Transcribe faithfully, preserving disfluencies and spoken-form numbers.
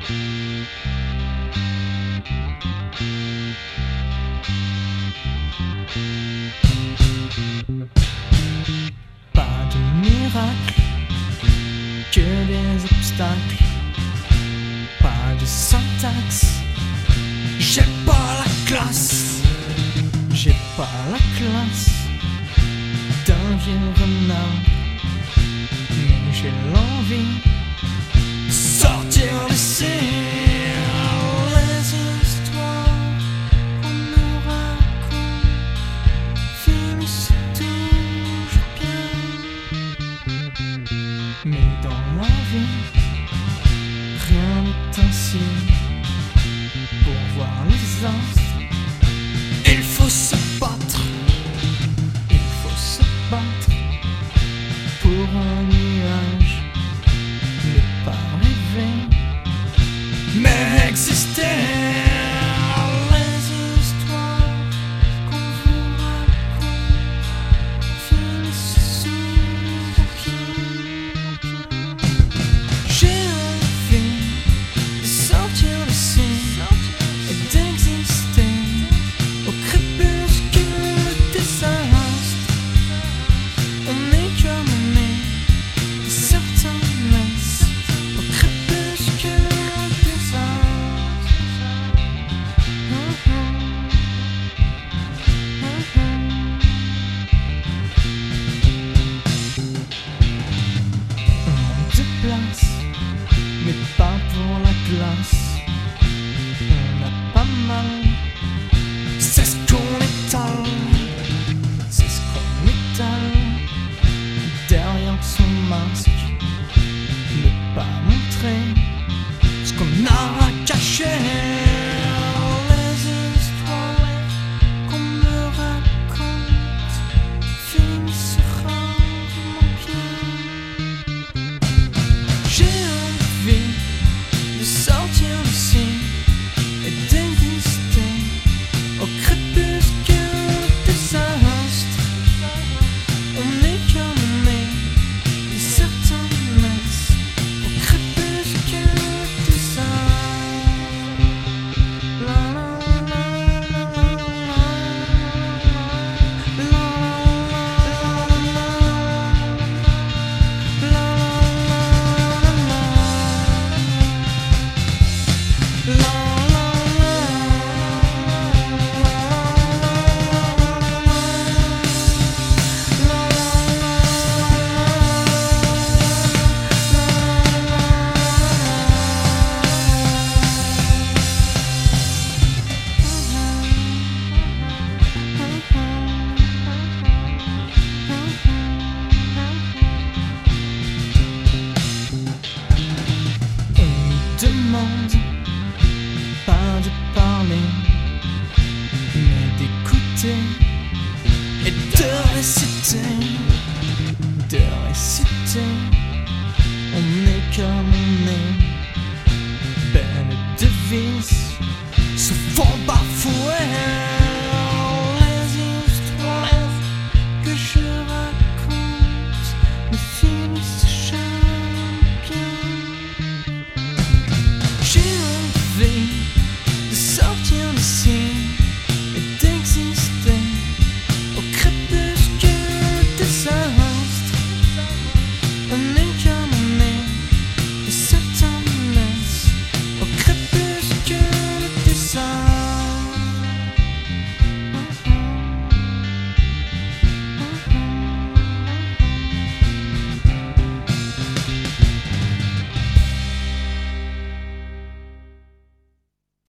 Pas de miracle, que des obstacles, pas de syntaxe. J'ai pas la classe, j'ai pas la classe d'un vieux renard, mais j'ai l'envie de sortir d'ici. Les histoires qu'on nous raconte finissent toujours bien, mais dans la vie rien n'est ainsi. Pour voir les astres, il faut se battre, il faut se battre pour un nuage, ne pas rêver, mais exister. Les histoires qu'on vous raconte finissent souvent bien. J'ai envie de sortir d'ici et d'exister au crépuscule des astres. On est comme on est, et certains naissent au crépuscule des astres. Mm-hmm. Mm-hmm. On manque de place, mais pas pour la glace. On a pas mal, c'est ce qu'on étale, c'est ce qu'on étale derrière son masque. Ne pas montrer ce qu'on a à cacher. Les histoires qu'on me raconte finissent rarement bien. J'ai envie de sortir d'ici et d'exister au crépuscule des astres. On est comme on est, et certains naissent au crépuscule des astres. La la la la la la la la la la. On nous demande pas de parler, mais d'écouter et de réciter, de réciter.